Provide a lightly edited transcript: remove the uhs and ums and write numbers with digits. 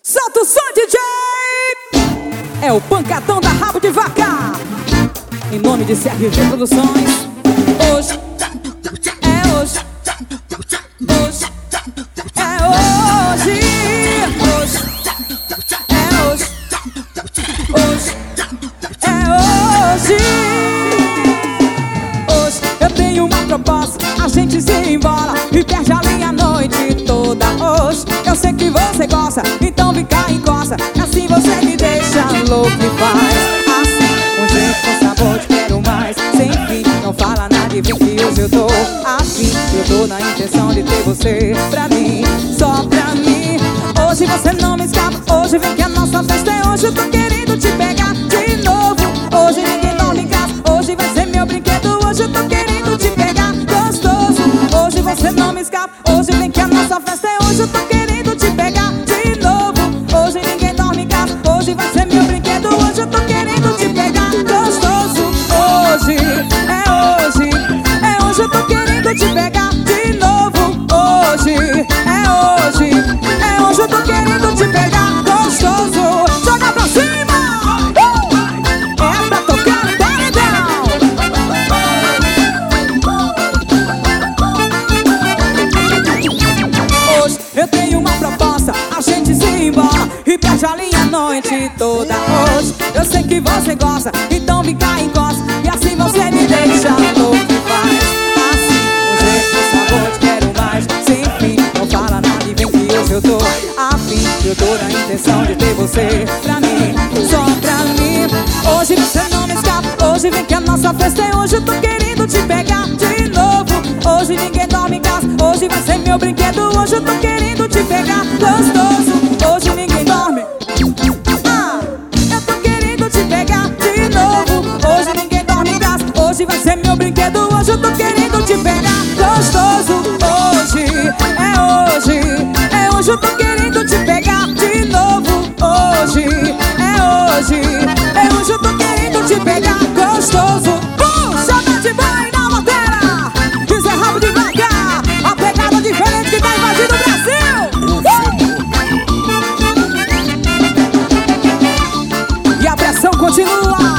Solta o som, DJ! É o pancadão da Rabo de Vaca. Em nome de CRG Produções. Hoje é hoje. Hoje é hoje. Hoje é hoje. Hoje é hoje. Hoje eu tenho uma proposta. A gente se embola e perde a linha a noite toda. Hoje eu sei que você gosta, então vem cá e encosta. Assim você me deixa louco e faz assim, com jeito, com sabor, te quero mais. Sem fim, não fala nada e vem que hoje eu tô afim. Eu tô na intenção de ter você pra mim, só pra mim. Hoje você não me escapa, hoje vem que a nossa festa é hoje. Eu tô querendo te pegar de novo. Hoje ninguém dorme em casa, hoje vai ser meu brinquedo. Hoje eu tô querendo te pegar gostoso. Hoje você não me escapa, hoje vem que a nossa festa é hoje. Eu tô querendo te pegar de novo. Hoje ninguém dorme em casa, hoje vai ser meu brinquedo. Hoje eu tô querendo te pegar gostoso. Hoje é hoje, é hoje eu tô querendo te pegar de novo. Hoje é hoje, é hoje eu tô querendo te pegar gostoso. Joga pra cima! É pra tocar no paredão. Hoje eu tenho uma proposta, a gente se embola e perde a linha a noite toda. Hoje eu sei que você gosta, então me cá e encosta. E assim você me deixa louco e faz assim, com jeito, com sabor, te quero mais. Sem fim, não fala nada e vem que hoje eu tô afim. Eu tô na intenção de ter você pra mim, só pra mim. Hoje você não me escapa, hoje vem que a nossa festa é hoje. Eu tô querendo te pegar de novo. Hoje ninguém dorme em casa, hoje vai ser meu brinquedo. Hoje eu tô querendo te pegar gostoso. Hoje ninguém dorme. Eu tô querendo te pegar de novo. Hoje ninguém dorme em casa, hoje vai ser meu brinquedo. Hoje eu tô querendo te pegar gostoso. Hoje é hoje, é hoje eu tô querendo te pegar de novo. Hoje é hoje, é hoje eu tô querendo te pegar gostoso. Chama de boy na matéria. Isso é Rabo de Vaca, a pegada diferente que tá invadindo o Brasil. E a pressão continua.